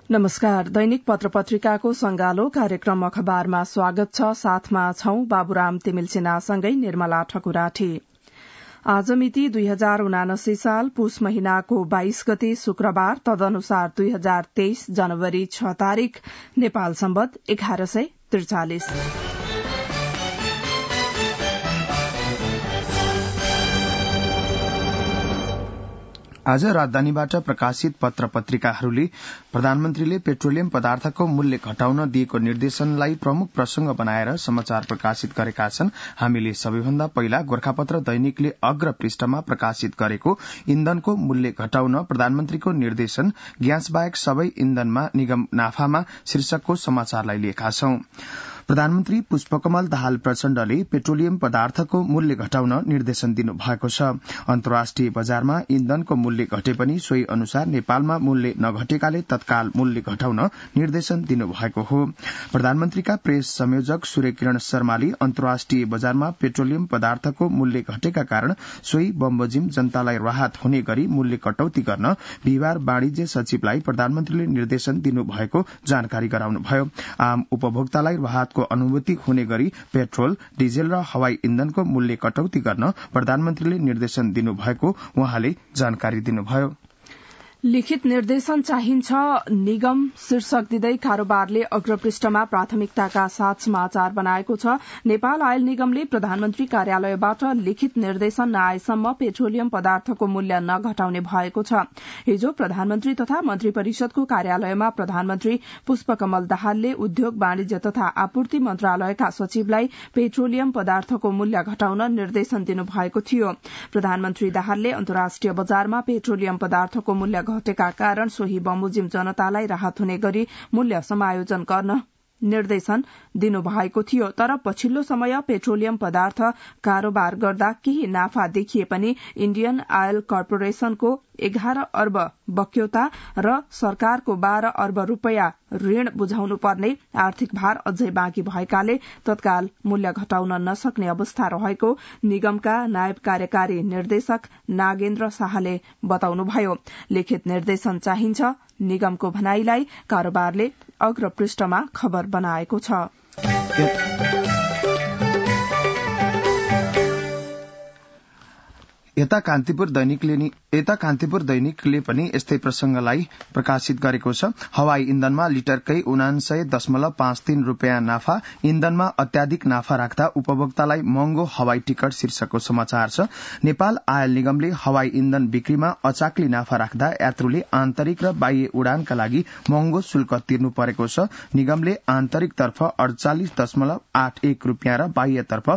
नमस्कार। दैनिक पत्र पत्रिकाको संगालो कार्यक्रम अखबारमा स्वागत छ। साथमा छौं बाबुराम तिमिलसिन्हासँगै निर्मला ठकुराठी। आज मिति 2079 साल पुष महिनाको 22 गते शुक्रबार, तदनुसार 2023 जनवरी 6 तारिक, नेपाल सम्वत 1143। आज राजधानीबाट प्रकाशित पत्र पत्रिकाहरूले प्रधानमन्त्रीले पेट्रोलियम पदार्थको मूल्य घटाउन दिएको निर्देशनलाई प्रमुख प्रसंग बनाएर समाचार प्रकाशित गरेका छन्। हामीले सबैभन्दा पहिला गोर्खापत्र दैनिकले अग्र पृष्ठमा प्रकाशित गरेको इन्धनको मूल्य घटाउन प्रधानमन्त्रीको निर्देशन, ग्यास बाहेक सबै इन्धनमा निगम नाफामा शीर्षकको समाचारलाई लिएका छौं। प्रधानमन्त्री पुष्पकमल दाहाल प्रचण्डले पेट्रोलियम पदार्थको मूल्य घटाउन निर्देशन दिनुभएको छ। अन्तर्राष्ट्रिय बजारमा इन्धनको मूल्य घटे पनि सोही अनुसार नेपालमा मूल्य नघटेकाले तत्काल मूल्य घटाउन निर्देशन दिनुभएको हो। प्रधानमन्त्रीका प्रेस संयोजक सूर्यकिरण शर्माले अन्तर्राष्ट्रिय बजारमा पेट्रोलियम पदार्थको मूल्य घटेका कारण सोही बमोजिम जनतालाई राहत हुने गरी मूल्य कटौती गर्न बिहिबार वाणिज्य सचिवलाई प्रधानमन्त्रीले निर्देशन दिनुभएको जानकारी गराउनुभयो। आम उपभोक्तालाई राहत अनुभूति हुने गरी पेट्रोल, डिजेल र हवाई इन्धनको मूल्य कटौती गर्न प्रधानमन्त्रीले निर्देशन दिनुभएको उहाँले जानकारी दिनुभयो। लिखित निर्देशन चाहिन्छ निगम शीर्षक दिँदै कारोबारले अग्रपृष्ठमा प्राथमिकताका साथ समाचार बनाएको छ। नेपाल आयल निगमले प्रधानमन्त्री कार्यालयबाट लिखित निर्देशन नआएसम्म पेट्रोलियम पदार्थको मूल्य नघटाउने भएको छ। हिजो प्रधानमन्त्री तथा मन्त्री परिषदको कार्यालयमा प्रधानमन्त्री पुष्पकमल दाहालले उद्योग, वाणिज्य तथा आपूर्ति मन्त्रालयका सचिवलाई पेट्रोलियम पदार्थको मूल्य घटाउन निर्देशन दिनुभएको थियो। प्रधानमन्त्री दाहालले अन्तर्राष्ट्रिय बजारमा पेट्रोलियम पदार्थको मूल्य घटेका कारण सोही बमोजिम जनतालाई राहत हुने गरी मूल्य समायोजन गर्न निर्देशन दिनुभएको थियो। तर पछिल्लो समय पेट्रोलियम पदार्थ कारोबार गर्दा केही नाफा देखिए पनि इण्डियन आयल कर्पोरेशनको 11 अर्ब बक्यौता र सरकारको 12 अर्ब रूपियाँ ऋण बुझाउनु पर्ने आर्थिक भार अझै बाँकी भएकाले तत्काल मूल्य घटाउन नसक्ने अवस्था रहेको निगमका नायब कार्यकारी निर्देशक नागेन्द्र शाहले बताउनुभयो। लिखित निर्देशन चाहिन्छ निगमको भनाईलाई कारोबारले अग्रपृष्ठमा खबर बनाएको छ। यता कान्तिपुर दैनिकले पनि यस्तै प्रसंगलाई प्रकाशित गरेको छ। हवाई इन्धनमा लिटरकै 99.53 रूपियाँ नाफा, इन्धनमा अत्याधिक नाफा राख्दा उपभोक्तालाई महँगो हवाई टिकट शीर्षकको समाचार छ। नेपाल आयल निगमले हवाई इन्धन बिक्रीमा अचाक्ली नाफा राख्दा यात्रुले आन्तरिक र बाह्य उडानका लागि महँगो शुल्क तिर्नु परेको छ। निगमले आन्तरिकतर्फ 48.81 रूपियाँ र बाह्यतर्फ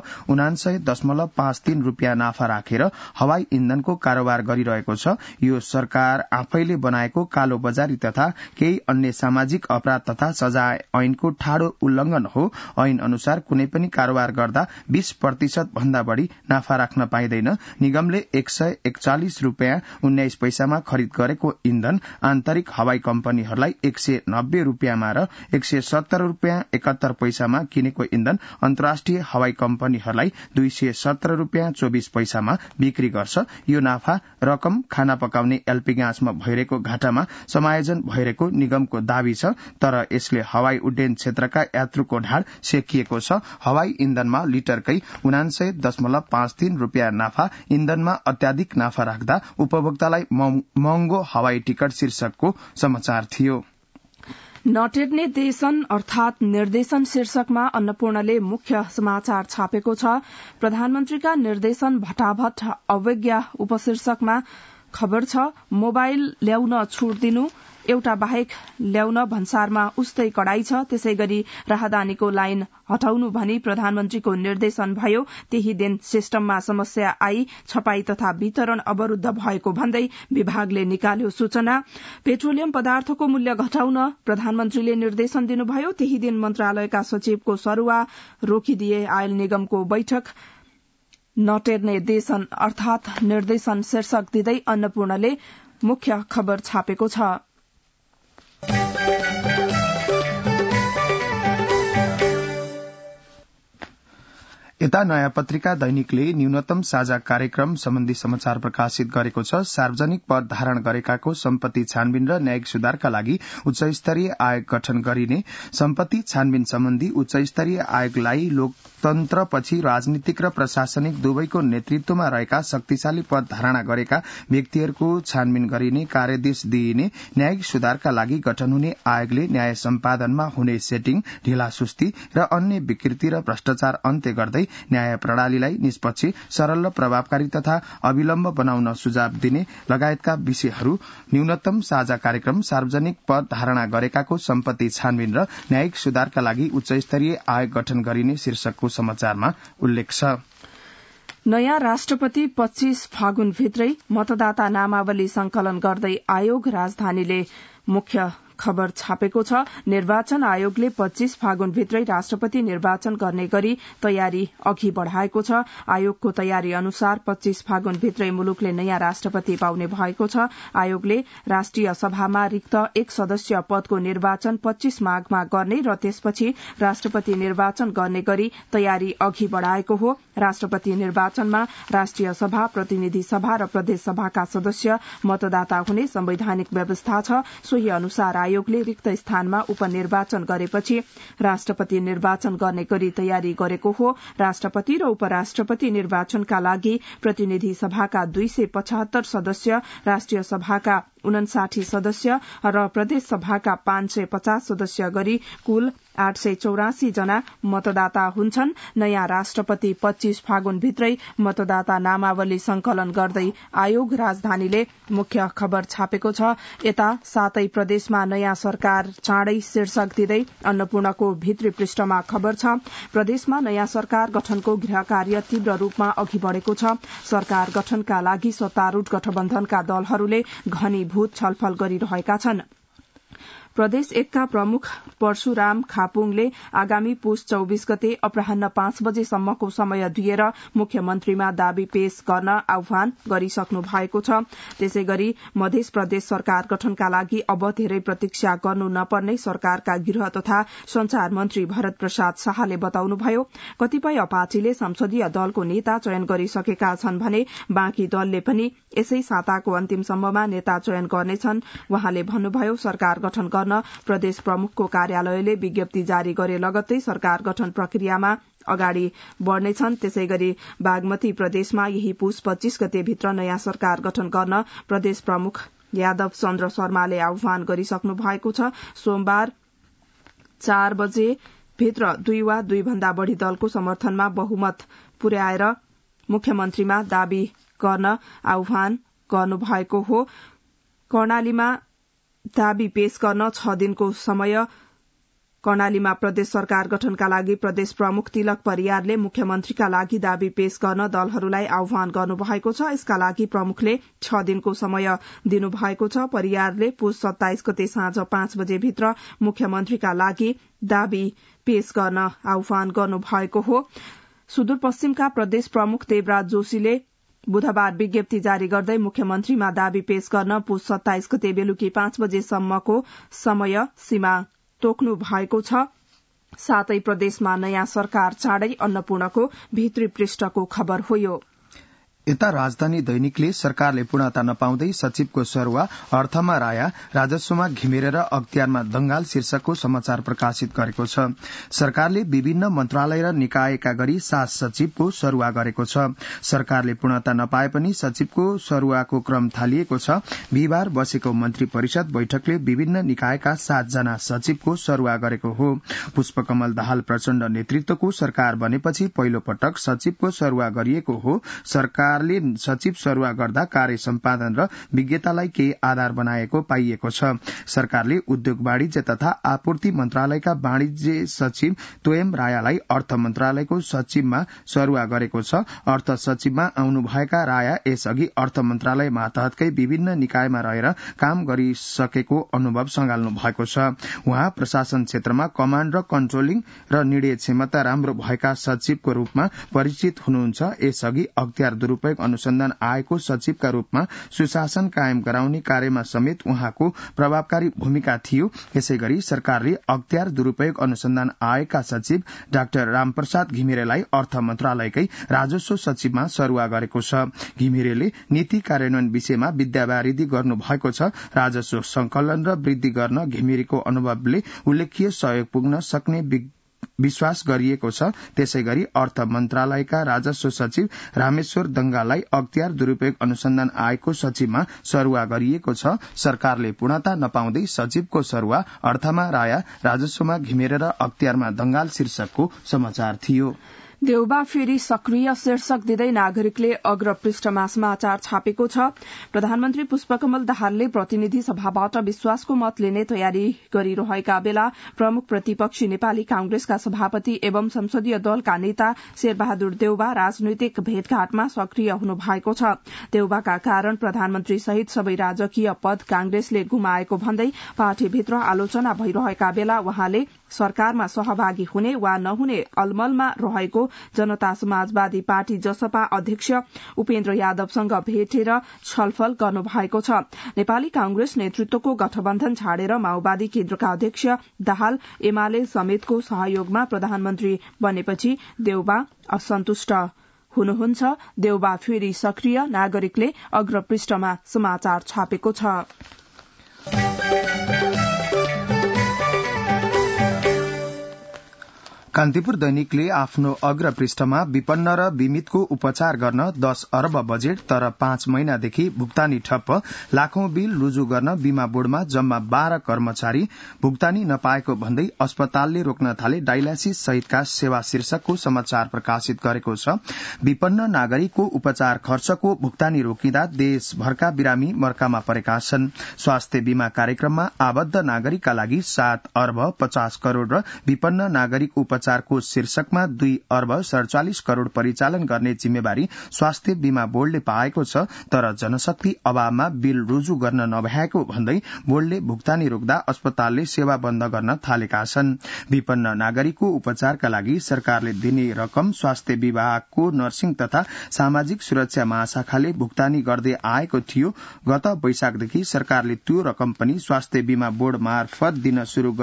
99.53 रूपियाँ नाफा राखेर हवाई इन्धनको कारोबार गरिरहेको छ। यो सरकार आफैले बनाएको कालो बजारी तथा केही अन्य सामाजिक अपराध तथा सजा ऐनको ठाडो उल्लंघन हो। ऐन अनुसार कुनै पनि कारोबार गर्दा 20% भन्दा बढ़ी नाफा राख्न पाइँदैन। निगमले 141 रूपियाँ 19 पैसामा खरिद गरेको इन्धन आन्तरिक हवाई कम्पनीहरूलाई 190 रूपियाँमा र 170 रूपियाँ 71 पैसामा किनेको इन्धन अन्तर्राष्ट्रिय हवाई कम्पनीहरूलाई 217 रूपियाँ 24 पैसामा बिक्री गर्छ। यो नाफा रकम खाना पकाउने एलपी ग्यासमा भइरहेको घाटामा समायोजन भइरहेको निगमको दावी छ। तर यसले हवाई उड्डयन क्षेत्रका यात्रुको ढाड सेकिएको छ। हवाई इन्धनमा लिटरकै 99.53 रूपियाँ नाफा, इन्धनमा अत्याधिक नाफा राख्दा उपभोक्तालाई महँगो हवाई टिकट शीर्षकको समाचार थियो। नटेर्ने देशन अर्थात निर्देशन शीर्षकमा अन्नपूर्णले मुख्य समाचार छापेको छ। प्रधानमन्त्रीका निर्देशन भटाभट अवज्ञा उपशीर्षकमा खबर छ। मोबाइल ल्याउन छूट दिनु, एउटा बाहेक ल्याउन भन्सारमा उस्तै कडाई छ। त्यसै गरी राहदानीको लाइन हटाउनु भनी प्रधानमन्त्रीको निर्देशन भयो। त्यही दिन सिस्टममा समस्या आई, छपाई तथा वितरण अवरूद्ध भएको भन्दै विभागले निकाल्यो सूचना। पेट्रोलियम पदार्थको मूल्य घटाउन प्रधानमन्त्रीले निर्देशन दिनुभयो। त्यही दिन मन्त्रालयका सचिवको सरूवा रोकिदिए आयल निगमको बैठक। नटेर्ने देशन अर्थात निर्देशन शीर्षक दिँदै अन्नपूर्णले मुख्य खबर छापेको छ। यता नयाँ पत्रिका दैनिकले न्यूनतम साझा कार्यक्रम सम्बन्धी समाचार प्रकाशित गरेको छ। सार्वजनिक पद धारण गरेकाको सम्पत्ति छानबिन र न्यायिक सुधारका लागि उच्च स्तरीय आयोग गठन गरिने। सम्पत्ति छानबिन सम्बन्धी उच्च स्तरीय आयोगलाई लोकतन्त्रपछि राजनीतिक र प्रशासनिक दुवैको नेतृत्वमा रहेका शक्तिशाली पद धारणा गरेका व्यक्तिहरूको छानबिन गरिने कार्यादेश दिइने। न्यायिक सुधारका लागि गठन हुने आयोगले न्याय सम्पादनमा हुने सेटिङ, ढिलासुस्ती र अन्य विकृति र भ्रष्टाचार अन्त्य गर्दै न्याय प्रणालीलाई निष्पक्ष, सरल र प्रभावकारी तथा अविलम्ब बनाउन सुझाव दिने लगायतका विषयहरू न्यूनतम साझा कार्यक्रम, सार्वजनिक पद धारणा गरेकाको सम्पत्ति छानबिन र न्यायिक सुधारका लागि उच्च स्तरीय आयोग गठन गरिने शीर्षकको समाचारमा उल्लेख छ। नयाँ राष्ट्रपति 25 फागुन भित्रै मतदाता नामावली संकलन गर्दै आयोग राजधानीले मुख्य खबर छापेको छ। निर्वाचन आयोगले 25 फागुन भित्रै राष्ट्रपति निर्वाचन गर्ने गरी तयारी अघि बढ़ाएको छ। आयोगको तयारी अनुसार 25 फागुन भित्रै मुलुकले नयाँ राष्ट्रपति पाउने भएको छ। आयोगले राष्ट्रिय सभामा रिक्त 1 सदस्य पदको निर्वाचन 25 माघमा गर्ने र त्यसपछि राष्ट्रपति निर्वाचन गर्ने गरी तयारी अघि बढ़ाएको हो। राष्ट्रपति निर्वाचनमा राष्ट्रिय सभा, प्रतिनिधि सभा र प्रदेश सभाका सदस्य मतदाता हुने संवैधानिक व्यवस्था छ। सोही अनुसार आयोगले रिक्त स्थानमा उपनिर्वाचन गरेपछि राष्ट्रपति निर्वाचन गर्ने गरी तयारी गरेको हो। राष्ट्रपति र उपराष्ट्रपति निर्वाचनका लागि प्रतिनिधि सभाका 275 सदस्य, राष्ट्रिय सभाका 59 सदस्य र प्रदेश सभाका 550 सदस्य गरी कुल 884 जना मतदाता हुन्छन्। नयाँ राष्ट्रपति 25 फागुन भित्रै मतदाता नामावली संकलन गर्दै आयोग राजधानीले मुख्य खबर छापेको छ। यता 7 प्रदेशमा नयाँ सरकार चाँडै शीर्षक दिँदै अन्नपूर्णको भित्री पृष्ठमा खबर छ। प्रदेशमा नयाँ सरकार गठनको गृह कार्य तीव्र रूपमा अघि बढ़ेको छ। सरकार गठनका लागि सत्तारूढ़ गठबन्धनका दलहरूले घनीभूत छलफल गरिरहेका छन्। प्रदेश 1 का प्रमुख परशुराम खापुङले आगामी पुष 24 गते अपराह्न 5 बजेसम्मको समय दिएर मुख्यमन्त्रीमा दावी पेश गर्न आह्वान गरिसक्नु भएको छ। त्यसै गरी मध्य प्रदेश सरकार गठनका लागि अब धेरै प्रतीक्षा गर्नु नपर्ने सरकारका गृह तथा संचार मन्त्री भरत प्रसाद शाहले बताउनुभयो। कतिपय पार्टीले संसदीय दलको नेता चयन गरिसकेका छन् भने बाँकी दलले पनि यसै साताको अन्तिमसम्ममा नेता चयन गर्नेछन्। उहाँले भन्नुभयो, सरकार गठन गर्न प्रदेश प्रमुखको कार्यालयले विज्ञप्ति जारी गरे लगत्तै सरकार गठन प्रक्रियामा अगाडि बढ़नेछन्। त्यसै गरी बागमती प्रदेशमा यही पुष 25 गते भित्र नयाँ सरकार गठन गर्न प्रदेश प्रमुख यादव चन्द्र शर्माले आह्वान गरिसक्नु भएको छ। सोमबार 4 बजे भित्र 2 वा 2 भन्दा बढ़ी दलको समर्थनमा बहुमत पुर्याएर मुख्यमन्त्रीमा दावी गर्न आह्वान गर्नुभएको हो। कर्णालीमा दावी पेश गर्न 6 दिनको समय। कर्णालीमा प्रदेश सरकार गठनका लागि प्रदेश प्रमुख तिलक परियारले मुख्यमन्त्रीका लागि दावी पेश गर्न दलहरूलाई आह्वान गर्नुभएको छ। यसका लागि प्रमुखले 6 दिनको समय दिनुभएको छ। परियारले पुष 27 गते साँझ 5 बजे भित्र मुख्यमन्त्रीका लागि दावी पेश गर्न आह्वान गर्नुभएको हो। सुदूरपश्चिमका प्रदेश प्रमुख देवराज जोशीले बुधबार विज्ञप्ति जारी गर्दै मुख्यमन्त्रीमा दावी पेश गर्न पुष 27 गते बेलुकी 5 बजेसम्मको समय सीमा तोक्नु भएको छ। 7 प्रदेशमा नयाँ सरकार चाँडै अन्नपूर्णको भित्री पृष्ठको खबर हो यो। यता राजधानी दैनिकले सरकारले पूर्णता नपाउँदै सचिवको सरुवा, अर्थमा राया, राजस्वमा घिमिरे र अख्तियारमा दंगाल शीर्षकको समाचार प्रकाशित गरेको छ। सरकारले विभिन्न मन्त्रालय र निकायका गरी 7 सचिवको सरुवा गरेको छ। सरकारले पूर्णता नपाए पनि सचिवको सरुवाको क्रम थालिएको छ। बिहिबार बसेको मन्त्री परिषद बैठकले विभिन्न निकायका 7 जना सचिवको सरुवा गरेको हो। पुष्पकमल दाहाल प्रचण्ड नेतृत्वको सरकार बनेपछि पहिलो पटक सचिवको सरुवा गरिएको हो। सरकारले सचिव सरुवा गर्दा कार्य सम्पादन र विज्ञतालाई केही आधार बनाएको पाइएको छ। सरकारले उद्योग वाणिज्य तथा आपूर्ति मन्त्रालयका वाणिज्य सचिव तोयम रायालाई अर्थ मन्त्रालयको सचिवमा सरुवा गरेको छ। अर्थ सचिवमा आउनुभएका राया यसअघि अर्थ मन्त्रालय मातहतकै विभिन्न निकायमा रहेर काम गरिसकेको अनुभव सँगाल्नु भएको छ। उहाँ प्रशासन क्षेत्रमा कमाण्ड र कन्ट्रोलिङ र निर्णय क्षमता राम्रो भएका सचिवको रूपमा परिचित हुनुहुन्छ। यसअघि अख्तियार दुरूपयोग अनुसन्धान आयोगको सचिवका रूपमा सुशासन कायम गराउने कार्यमा समेत उहाँको प्रभावकारी भूमिका थियो। यसैगरी सरकारले अख्तियार दुरूपयोग अनुसन्धान आयोगका सचिव डाक्टर रामप्रसाद घिमिरेलाई अर्थ मन्त्रालयकै राजस्व सचिवमा सरुवा गरेको छ। घिमिरेले नीति कार्यान्वयन विषयमा विद्यावारिधि गर्नु भएको छ। राजस्व संकलन र वृद्धि गर्न घिमिरेको अनुभवले उल्लेख्य सहयोग पुग्न सक्ने विश्वास गरिएको छ। त्यसैगरी अर्थ मन्त्रालयका राजस्व सचिव रामेश्वर दंगालाई अख्तियार दुरूपयोग अनुसन्धान आयोगको सचिवमा सरुवा गरिएको छ। सरकारले पूर्णता नपाउँदै सचिवको सरुवा अर्थमा राया, राजस्वमा घिमिरे र अख्तियारमा दंगाल शीर्षकको समाचार थियो। देउबा फेरि सक्रिय शीर्षक दिँदै नागरिकले अग्र पृष्ठमा समाचार छापेको छ। प्रधानमन्त्री पुष्पकमल दाहालले प्रतिनिधि सभाबाट विश्वासको मत लिने तयारी गरिरहेका बेला प्रमुख प्रतिपक्षी नेपाली कांग्रेसका सभापति एवं संसदीय दलका नेता शेरबहादुर देउबा राजनैतिक भेटघाटमा सक्रिय हुनु भएको छ। देउबाका कारण प्रधानमन्त्री सहित सबै राजकीय पद कांग्रेसले गुमाएको भन्दै पार्टीभित्र आलोचना भइरहेका बेला वहाँले सरकारमा सहभागी हुने वा नहुने अलमलमा रहेको जनता समाजवादी पार्टी जसपा अध्यक्ष उपेन्द्र यादवसँग भेटेर छलफल गर्नु भएको छ। नेपाली कांग्रेस नेतृत्वको गठबन्धन छाडेर माओवादी केन्द्रका अध्यक्ष दाहाल एमाले समेतको सहयोगमा प्रधानमन्त्री बनेपछि देउबा असन्तुष्ट हुनुहुन्छ। देउबा फेरि सक्रिय, नागरिकले अग्रपृष्ठमा समाचार छापेको छ। कान्तिपुर दैनिकले आफ्नो अग्र पृष्ठमा विपन्न र बीमितको उपचार गर्न 10 अर्ब बजेट तर 5 महिनादेखि भुक्तानी ठप्प, लाखौं बिल रुजु गर्न बीमा बोर्डमा जम्मा 12 कर्मचारी भुक्तानी नपाएको भन्दै अस्पतालले रोक्न थाले डायलासिस सहितका सेवा शीर्षकको समाचार प्रकाशित गरेको छ। विपन्न नागरिकको उपचार खर्चको भुक्तानी रोकिँदा देशभरका बिरामी मर्कामा परेका छन्। स्वास्थ्य बीमा कार्यक्रममा आबद्ध नागरिकका लागि 7 अर्ब 50 करोड़ र विपन्न नागरिक उपचारको शीर्षकमा 2 अर्ब 47 करोड़ परिचालन गर्ने जिम्मेवारी स्वास्थ्य बीमा बोर्डले पाएको छ। तर जनशक्ति अभावमा बिल रुजु गर्न नभएको भन्दै बोर्डले भुक्तानी रोक्दा अस्पतालले सेवा बन्द गर्न थालेका छन्। विपन्न नागरिकको उपचारका लागि सरकारले दिने रकम स्वास्थ्य विभागको नर्सिङ तथा सामाजिक सुरक्षा महाशाखाले भुक्तानी गर्दै आएको थियो। गत वैशाखदेखि सरकारले त्यो रकम पनि स्वास्थ्य बीमा बोर्ड मार्फत दिन शुरू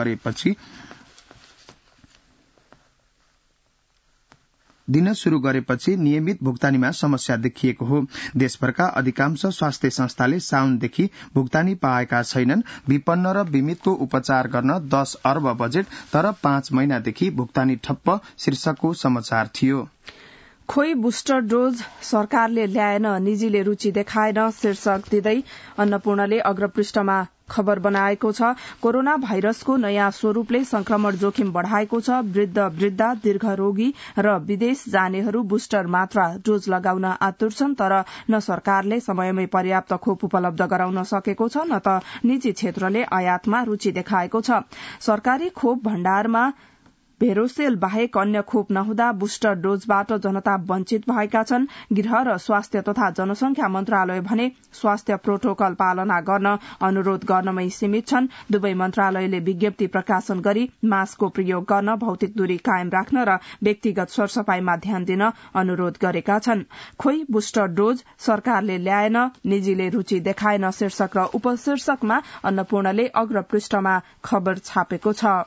गरेपछि नियमित भुक्तानीमा समस्या देखिएको हो। देशभरका अधिकांश स्वास्थ्य संस्थाले साउनदेखि भुक्तानी पाएका छैनन्। विपन्न र बीमितको उपचार गर्न 10 अर्ब बजेट तर 5 महिनादेखि भुक्तानी ठप्प शीर्षकको समाचार थियो। खोई बुस्टर डोज सरकारले ल्याएन, निजीले रुचि देखाएन शीर्षक दिँदै अन्नपूर्णले अग्रपृष्ठमा खबर बनाएको छ। कोरोना भाइरसको नयाँ स्वरूपले संक्रमण जोखिम बढ़ाएको छ। वृद्धा, दीर्घरोगी र विदेश जानेहरू बुस्टर मात्रा डोज लगाउन आतुर छन्, तर न सरकारले समयमै पर्याप्त खोप उपलब्ध गराउन सकेको छ, न त निजी क्षेत्रले आयातमा रुचि देखाएको छ। सरकारी खोप भण्डारमा भेरोसेल बाहेक अन्य खोप नहुँदा बुस्टर डोजबाट जनता वञ्चित भएका छन्। गृह र स्वास्थ्य तथा जनसंख्या मन्त्रालय भने स्वास्थ्य प्रोटोकल पालना गर्न अनुरोध गर्नमै सीमित छन्। दुवै मन्त्रालयले विज्ञप्ति प्रकाशन गरी मास्कको प्रयोग गर्न, भौतिक दूरी कायम राख्न र व्यक्तिगत सरसफाईमा ध्यान दिन अनुरोध गरेका छन्। खोई बुस्टर डोज सरकारले ल्याएन, निजीले रुचि देखाएन शीर्षक र उपशीर्षकमा अन्नपूर्णले अग्रपृष्ठमा खबर छापेको छ।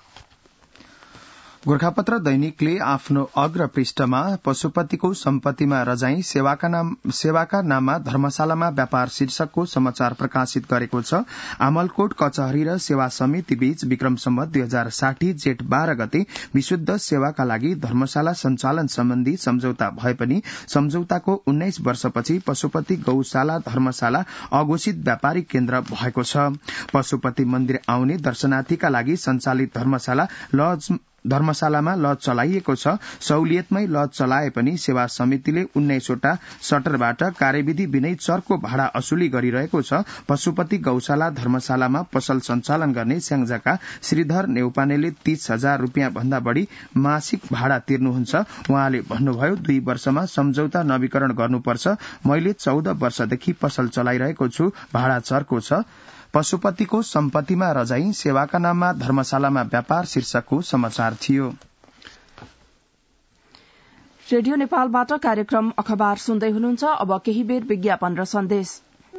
गोर्खापत्र दैनिकले आफ्नो अग्र पृष्ठमा पशुपतिको सम्पत्तिमा रजाई सेवाका नाममा धर्मशालामा व्यापार शीर्षकको समाचार प्रकाशित गरेको छ। आमलकोट कचहरी र सेवा समिति बीच विक्रम सम्वत 2060 जेठ 12 गते विशुद्ध सेवाका लागि धर्मशाला सञ्चालन सम्बन्धी सम्झौता भए पनि सम्झौताको 19 वर्षपछि पशुपति गौशाला धर्मशाला अघोषित व्यापारिक केन्द्र भएको छ। पशुपति मन्दिर आउने दर्शनार्थीका लागि सञ्चालित धर्मशालामा लज चलाइएको छ। सहुलियतमै लज चलाए पनि सेवा समितिले 19 वटा सटरबाट कार्यविधि बिनै चर्को भाडा असुली गरिरहेको छ। पशुपति गौशाला धर्मशालामा पसल सञ्चालन गर्ने स्याङ्जाका श्रीधर नेउपानेले 30,000 रुपियाँ भन्दा बढ़ी मासिक भाडा तिर्नुहुन्छ। उहाँले भन्नुभयो, 2 वर्षमा सम्झौता नवीकरण गर्नुपर्छ। मैले 14 वर्षदेखि पसल चलाइरहेको छु, भाडा चर्को छ। पशुपतिको सम्पत्तिमा रजाई सेवाका नाममा धर्मशालामा व्यापार शीर्षकको समाचार थियो। रेडियो नेपालबाट कार्यक्रम अखबार सुन्दै हुनुहुन्छ। अब केही बेर विज्ञापन र सन्देश।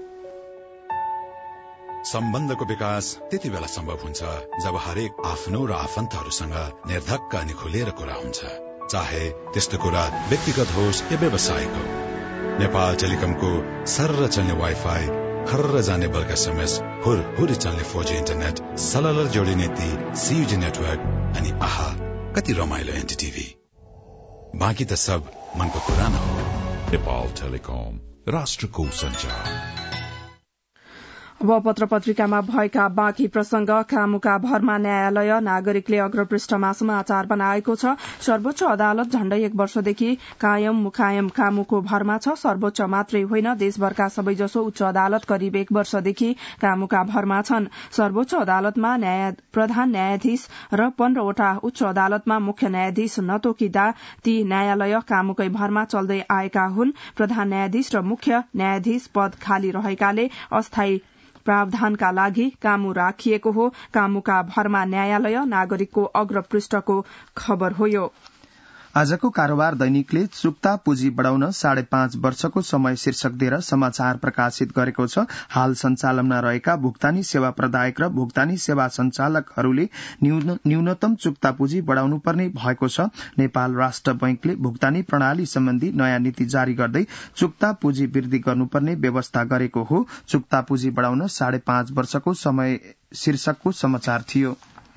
सम्बन्धको विकास त्यति बेला सम्भव हुन्छ जब हरेक आफ्नो र आफन्तहरूसँग निर्धक्क अनि खुलेर कुरा हुन्छ, चाहे त्यस्तो कुरा व्यक्तिगत होस् या व्यावसायिक हो। नेपाल टेलिकमको सर्र चल्ने वाइफाई, खर्र जाने बल्क एसएमएस, हुरहुरी चल्ने 4G इन्टरनेट, सलल जोडिने ती CUG नेटवर्क अनि आहा कति रमाइलो एनटीटीभी। बाँकी त सब मनको कुरा न हो। नेपाल टेलिकम, राष्ट्रको सञ्चार। अब पत्र पत्रिकामा भएका बाँकी प्रसंग। कामुका भरमा न्यायालय नागरिकले अग्रपृष्ठमा समाचार बनाएको छ। सर्वोच्च अदालत झण्डै 1 वर्षदेखि कायम मुकायम कामुको भरमा छ। सर्वोच्च मात्रै होइन, देशभरका सबैजसो उच्च अदालत करिब 1 वर्षदेखि कामुका भरमा छन्। सर्वोच्च अदालतमा प्रधान न्यायाधीश र 15वटा उच्च अदालतमा मुख्य न्यायाधीश नतोकिदा ती न्यायालय कामुकै भरमा चल्दै आएका हुन्। प्रधान न्यायाधीश र मुख्य न्यायाधीश पद खाली रहेकाले अस्थायी प्रावधानका लागि कामु राखिएको हो। कामुका भरमा न्यायालय नागरिकको अग्रपृष्ठको खबर हो यो। आजको कारोबार दैनिकले चुक्ता पुँजी बढ़ाउन 5.5 वर्षको समय शीर्षक दिएर समाचार प्रकाशित गरेको छ। हाल सञ्चालनमा रहेका भुक्तानी सेवा प्रदायक र भुक्तानी सेवा संचालकहरूले न्यूनतम चुक्ता पुँजी बढ़ाउनु पर्ने भएको छ। नेपाल राष्ट्र बैंकले भुक्तानी प्रणाली सम्बन्धी नयाँ नीति जारी गर्दै चुक्ता पुँजी वृद्धि गर्नुपर्ने व्यवस्था गरेको हो। चुक्ता पुँजी बढ़ाउन 5.5 वर्षको समय शीर्षकको समाचार थियो।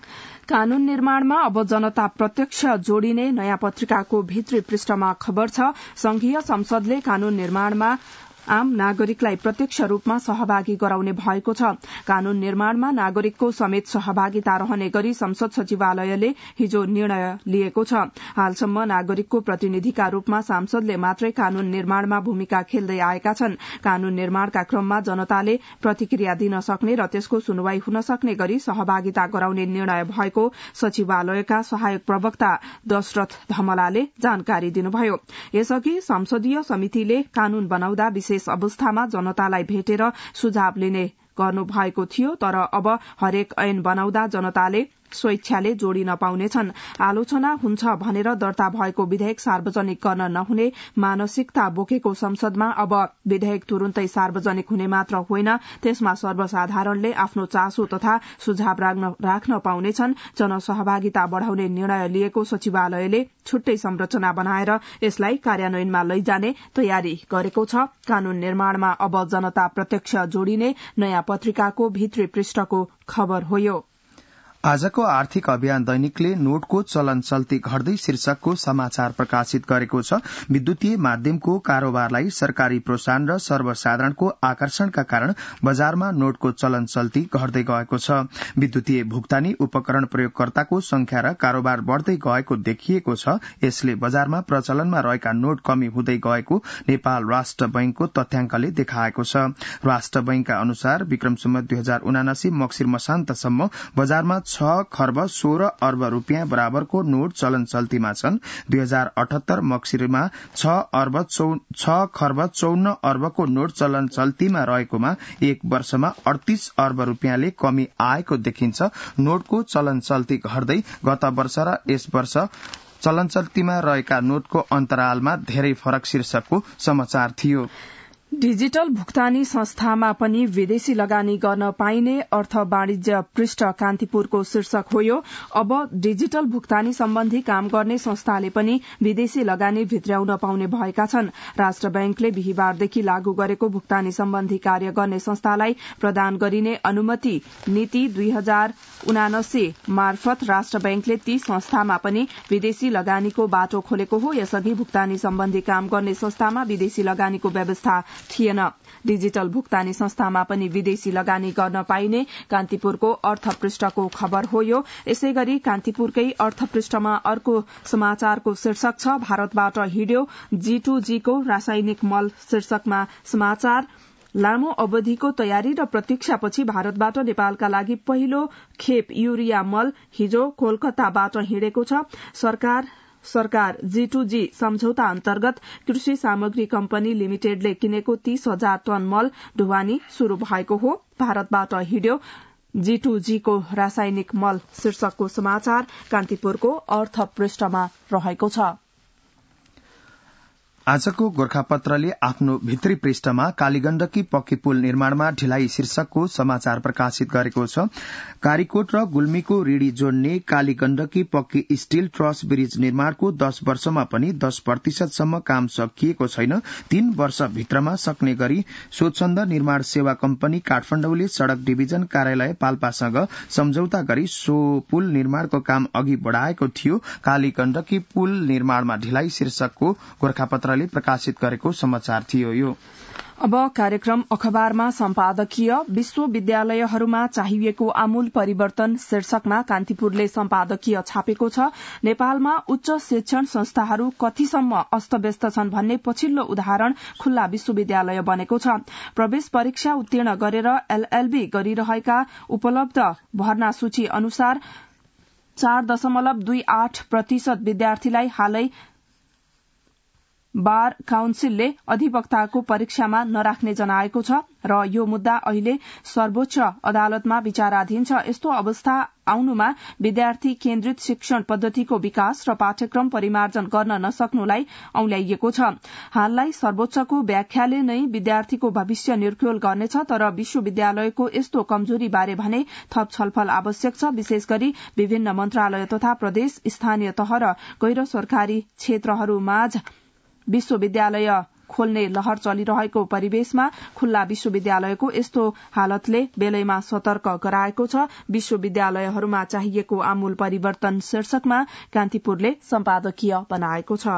कानून निर्माणमा अब जनता प्रत्यक्ष जोडिने नयाँ पत्रिकाको भित्री पृष्ठमा खबर छ। संघीय संसदले कानून निर्माणमा आम नागरिकलाई प्रत्यक्ष रूपमा सहभागी गराउने भएको छ। कानून निर्माणमा नागरिकको समेत सहभागिता रहने गरी संसद सचिवालयले हिजो निर्णय लिएको छ। हालसम्म नागरिकको प्रतिनिधिका रूपमा सांसदले मात्रै कानून निर्माणमा भूमिका खेल्दै आएका छन्। कानून निर्माणका क्रममा जनताले प्रतिक्रिया दिन सक्ने र त्यसको सुनवाई हुन सक्ने गरी सहभागिता गराउने निर्णय भएको सचिवालयका सहायक प्रवक्ता दशरथ धमलाले जानकारी दिनुभयो। यसअघि संसदीय समितिले कानून बनाउँदा विशेष अवस्थामा जनतालाई भेटेर सुझाव लिने गर्नु भएको थियो, तर अब हरेक ऐन बनाउँदा जनताले स्वेच्छाले जोडिन पाउनेछन्। आलोचना हुन्छ भनेर दर्ता भएको विधेयक सार्वजनिक गर्न नहुने मानसिकता बोकेको संसदमा अब विधेयक तुरुन्तै सार्वजनिक हुने मात्र होइन, त्यसमा सर्वसाधारणले आफ्नो चासो तथा सुझाव राख्न पाउनेछन्। जनसहभागिता बढ़ाउने निर्णय लिएको सचिवालयले छुट्टै संरचना बनाएर यसलाई कार्यान्वयनमा लैजाने तयारी गरेको छ। कानून निर्माणमा अब जनता प्रत्यक्ष जोडिने नयाँ पत्रिकाको भित्री पृष्ठको खबर हो यो। आजको आर्थिक अभियान दैनिकले नोटको चलन चल्ती घट्दै शीर्षकको समाचार प्रकाशित गरेको छ। विद्युतीय माध्यमको कारोबारलाई सरकारी प्रोत्साहन र सर्वसाधारणको आकर्षणका कारण बजारमा नोटको चलन चल्ती घट्दै गएको छ। विद्युतीय भुक्तानी उपकरण प्रयोगकर्ताको संख्या र कारोबार बढ़दै गएको देखिएको छ। यसले बजारमा प्रचलनमा रहेका नोट कमी हुँदै गएको नेपाल राष्ट्र बैंकको तथ्याङ्कले देखाएको छ। राष्ट्र बैंकका अनुसार विक्रम सम्वत 2079 मक्सिर मसान्तसम्म बजारमा 6 खर्ब 16 अर्ब रूपियाँ बराबरको नोट चलन चल्तीमा छन्। 2078 मक्सिरमा 6 खर्ब 54 अर्बको नोट चलन चल्तीमा रहेकोमा 1 वर्षमा 38 अर्ब रूपियाँले कमी आएको देखिन्छ। नोटको चलन चल्ती घट्दै गत वर्ष र यस वर्ष चलन चल्तीमा रहेका नोटको अन्तरालमा धेरै फरक शीर्षकको समाचार थियो। डिजिटल भुक्तानी संस्थामा पनि विदेशी लगानी गर्न पाइने अर्थ वाणिज्य पृष्ठ कान्तिपुरको शीर्षक हो यो। अब डिजिटल भुक्तानी सम्बन्धी काम गर्ने संस्थाले पनि विदेशी लगानी भित्र्याउन पाउने भएका छन्। राष्ट्र बैंकले बिहिबारदेखि लागू गरेको भुक्तानी सम्बन्धी कार्य गर्ने संस्थालाई प्रदान गरिने अनुमति नीति 2079 मार्फत राष्ट्र बैंकले ती संस्थामा पनि विदेशी लगानीको बाटो खोलेको हो। यसअघि भुक्तानी सम्बन्धी काम गर्ने संस्थामा विदेशी लगानीको व्यवस्था थिएन। डिजिटल भुक्तानी संस्थामा पनि विदेशी लगानी गर्न पाइने कान्तिपुरको अर्थ पृष्ठको खबर हो यो। यसैगरी कान्तिपुरकै अर्थ पृष्ठमा अर्को समाचारको शीर्षक छ भारतबाट हिड्यो G2G को रासायनिक मल। शीर्षकमा समाचार लामो अवधिको तयारी र प्रतीक्षापछि भारतबाट नेपालका लागि पहिलो खेप युरिया मल हिजो कोलकाताबाट हिँडेको छ। सरकार G2G सम्झौता अन्तर्गत कृषि सामग्री कम्पनी लिमिटेडले किनेको 30,000 टन मल ढुवानी शुरू भएको हो। भारतबाट हिड्यो G2G को रासायनिक मल शीर्षकको समाचार कान्तिपुरको अर्थ पृष्ठमा रहेको छ। आजको गोर्खापत्रले आफ्नो भित्री पृष्ठमा कालीगण्डकी पक्की पुल निर्माणमा ढिलाइ शीर्षकको समाचार प्रकाशित गरेको छ। कारीकोट र गुल्मीको रिडी जोड्ने कालीगण्डकी पक्की स्टील ट्रस ब्रिज निर्माणको 10 वर्षमा पनि 10% सम्म काम सकिएको छैन। 3 वर्षभित्रमा सक्ने गरी स्वच्छन्द निर्माण सेवा कम्पनी काठमाडौँले सड़क डिभिजन कार्यालय पाल्पासँग सम्झौता गरी सो पुल निर्माणको काम अघि बढ़ाएको थियो। कालीगण्डकी पुल निर्माणमा ढिलाइ शीर्षकको गोर्खापत्रले प्रकाशित गरेको समाचार थियो। यो अब कार्यक्रम अखबारमा सम्पादकीय विश्वविद्यालयहरूमा चाहिएको आमूल परिवर्तन शीर्षकमा कान्तिपुरले सम्पादकीय छापेको छ। नेपालमा उच्च शिक्षण संस्थाहरू कतिसम्म अस्तव्यस्त छन् भन्ने पछिल्लो उदाहरण खुल्ला विश्वविद्यालय बनेको छ। प्रवेश परीक्षा उत्तीर्ण गरेर एलएलबी गरिरहेका उपलब्ध भर्ना सूची अनुसार 4.28% विद्यार्थीलाई हालै बार काउन्सिलले अधिवक्ताको परीक्षामा नराख्ने जनाएको छ र यो मुद्दा अहिले सर्वोच्च अदालतमा विचाराधीन छ। यस्तो अवस्था आउनुमा विद्यार्थी केन्द्रित शिक्षण पद्धतिको विकास र पाठ्यक्रम परिमार्जन गर्न नसक्नुलाई औल्याइएको छ। हाललाई सर्वोच्चको व्याख्याले नै विद्यार्थीको भविष्य निर्क्योल गर्नेछ, तर विश्वविद्यालयको यस्तो कमजोरी बारे भने थप छलफल आवश्यक छ। विशेष गरी विभिन्न मन्त्रालय तथा प्रदेश, स्थानीय तह र गैर सरकारी क्षेत्रहरूमाझ विश्वविद्यालय खोल्ने लहर चलिरहेको परिवेशमा खुल्ला विश्वविद्यालयको यस्तो हालतले बेलैमा सतर्क गराएको छ। विश्वविद्यालयहरूमा चाहिएको आमूल परिवर्तन शीर्षकमा कान्तिपुरले सम्पादकीय बनाएको छ।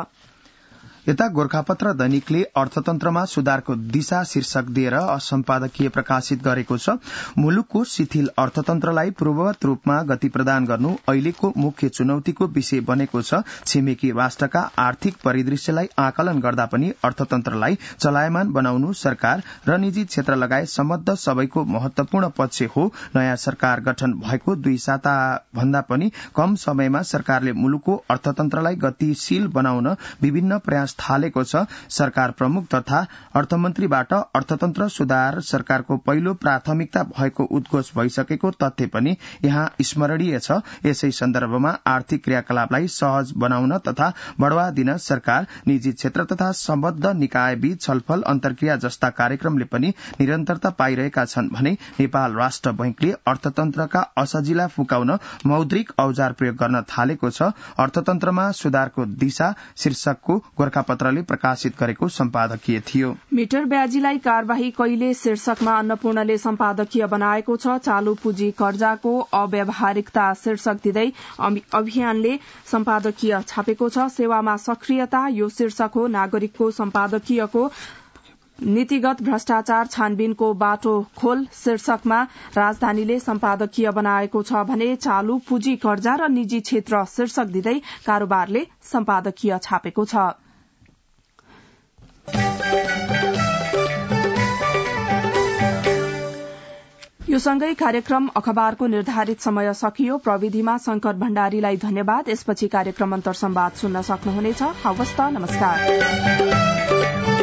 यता गोर्खापत्र दैनिकले अर्थतन्त्रमा सुधारको दिशा शीर्षक दिएर सम्पादकीय प्रकाशित गरेको छ। मुलुकको शिथिल अर्थतन्त्रलाई पूर्ववत रूपमा गति प्रदान गर्नु अहिलेको मुख्य चुनौतीको विषय बनेको छ। छिमेकी राष्ट्रका आर्थिक परिदृश्यलाई आकलन गर्दा पनि अर्थतन्त्रलाई चलायमान बनाउनु सरकार र निजी क्षेत्र लगायत सम्बद्ध सबैको महत्वपूर्ण पक्ष हो। नयाँ सरकार गठन भएको 2 साता भन्दा पनि कम समयमा सरकारले मुलुकको अर्थतन्त्रलाई गतिशील बनाउन विभिन्न प्रयास थालेको छ। सरकार प्रमुख तथा अर्थमन्त्रीबाट अर्थतन्त्र सुधार सरकारको पहिलो प्राथमिकता भएको उद्घोष भइसकेको तथ्य पनि यहाँ स्मरणीय छ। यसै सन्दर्भमा आर्थिक क्रियाकलापलाई सहज बनाउन तथा बढ़ावा दिन सरकार, निजी क्षेत्र तथा सम्बद्ध निकायबीच छलफल, अन्तर्क्रिया जस्ता कार्यक्रमले पनि निरन्तरता पाइरहेका छन् भने नेपाल राष्ट्र बैंकले अर्थतन्त्रका असजिला फुकाउन मौद्रिक औजार प्रयोग गर्न थालेको छ। अर्थतन्त्रमा सुधारको दिशा शीर्षकको गोर्खापत्रले प्रकाशित गरेको सम्पादकीय थियो। मिटर ब्याजीलाई कार्यवाही कहिले शीर्षकमा अन्नपूर्णले सम्पादकीय बनाएको छ। चालू पुँजी कर्जाको अव्यावहारिकता शीर्षक दिँदै अभियानले सम्पादकीय छापेको छ। सेवामा सक्रियता यो शीर्षक हो। नागरिकको सम्पादकीयको नीतिगत भ्रष्टाचार छानबिनको बाटो खोल शीर्षकमा राजधानीले सम्पादकीय बनाएको छ भने चालू पुँजी कर्जा र निजी क्षेत्र शीर्षक दिँदै कारोबारले सम्पादकीय छापेको छ। यो सँगै कार्यक्रम अखबारको निर्धारित समय सकियो। प्रविधिमा शंकर भण्डारीलाई धन्यवाद। यसपछि कार्यक्रम अन्तर संवाद सुन्न सक्नुहुनेछ। हवस् त, नमस्कार।